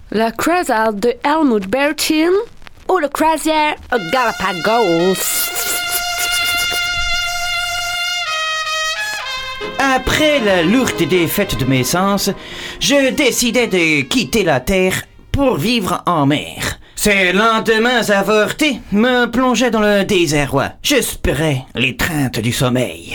La croisière de Helmut Bertin ou la croisière Galapagos? Après la lourde défaite de mes sens, je décidai de quitter la terre pour vivre en mer. Ces lendemains avortés me plongeaient dans le désarroi. J'espérais l'étreinte du sommeil.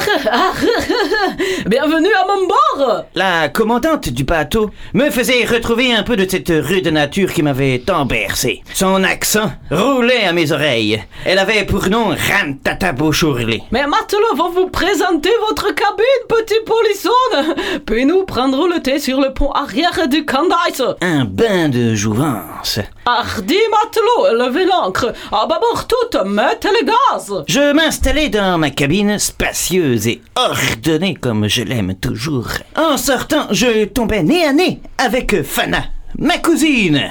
Bienvenue à mon bord! La commandante du bateau me faisait retrouver un peu de cette rude nature qui m'avait tant bercé. Son accent roulait à mes oreilles. Elle avait pour nom Ramtata Beauchourlé. Mais maintenant, va vous présenter votre cabine, petit polisson! Puis nous prendrons le thé sur le pont arrière du Candace. Un bain de jouvence. Hardi matelot, levez l'ancre. À bâbord toutes, mettez les gaz. Je m'installai dans ma cabine spacieuse et ordonnée comme je l'aime toujours. En sortant, je tombais nez à nez avec Fana, ma cousine.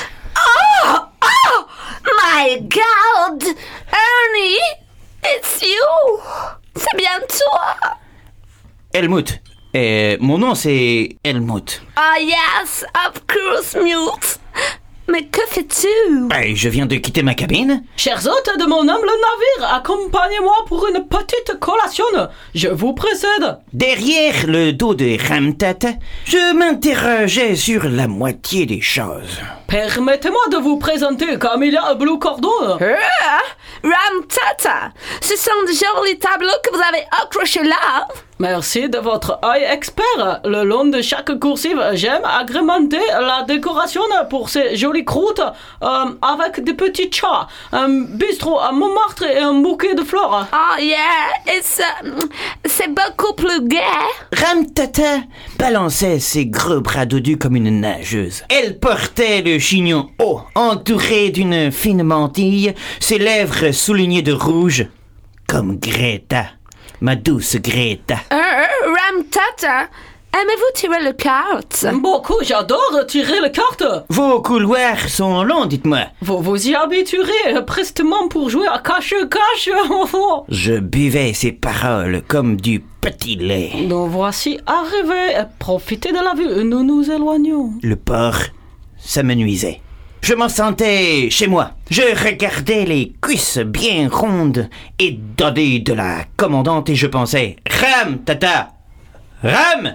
Oh, my God! Ernie, it's you! C'est bien toi! Helmut. Mon nom c'est Helmut. Ah yes, of course, Mute. Mais que fais-tu? Je viens de quitter ma cabine. Chers hôtes de mon humble navire, accompagnez-moi pour une petite collation. Je vous précède. Derrière le dos de Ramtata, je m'interrogeais sur la moitié des choses. Permettez-moi de vous présenter Camélia Blue Cordon. Ramtata, ce sont de jolis tableaux que vous avez accrochés là. Merci de votre œil expert. Le long de chaque coursive, j'aime agrémenter la décoration pour ces jolies croûtes avec des petits chats, un bistrot à Montmartre et un bouquet de fleurs. Oh yeah, c'est beaucoup plus gai. Ramtata balançait ses gros bras dodus comme une nageuse. Elle portait le chignon haut, entouré d'une fine mantille, ses lèvres soulignées de rouge, comme Greta. Ma douce Greta. Ramtata, aimez-vous tirer les cartes? Beaucoup, j'adore tirer les cartes. Vos couloirs sont longs, dites-moi. Vous vous y habituerez prestement pour jouer à cache-cache. Je buvais ces paroles comme du petit lait. Nous voici arrivés. Profitez de la vue, nous nous éloignons. Le port, ça me nuisait. Je m'en sentais chez moi. Je regardais les cuisses bien rondes et dodées de la commandante et je pensais « Ram, tata! Ram!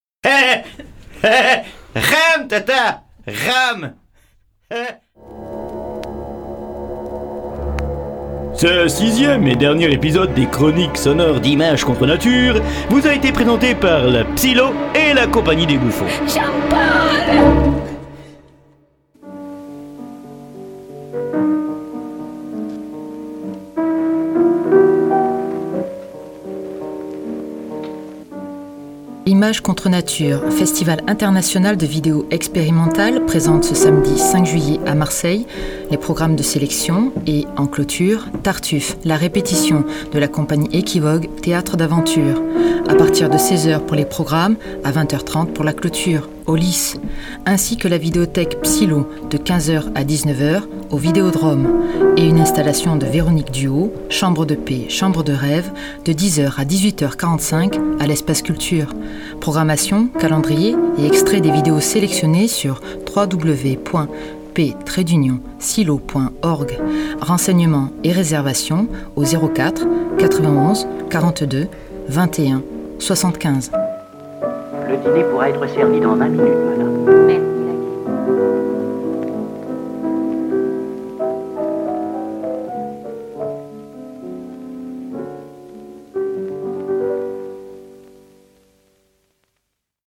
Ram, tata! Ram! » Ce 6e et dernier épisode des chroniques sonores d'Images contre Nature vous a été présenté par la Psylo et la Compagnie des Bouffons. Jean-Paul! Images contre Nature, festival international de vidéos expérimentales, présente ce samedi 5 juillet à Marseille les programmes de sélection et, en clôture, Tartuffe, la répétition de la compagnie Equivogue Théâtre d'aventure. À partir de 16h pour les programmes, à 20h30 pour la clôture, au Lys, ainsi que la vidéothèque Psylo de 15h à 19h au Vidéodrome et une installation de Véronique Duhaut, Chambre de paix, Chambre de rêve, de 10h à 18h45 à l'Espace Culture. Programmation, calendrier et extrait des vidéos sélectionnées sur www.p-silo.org. Renseignements et réservations au 04 91 42 21 75. Le dîner pourra être servi dans 20 minutes, madame.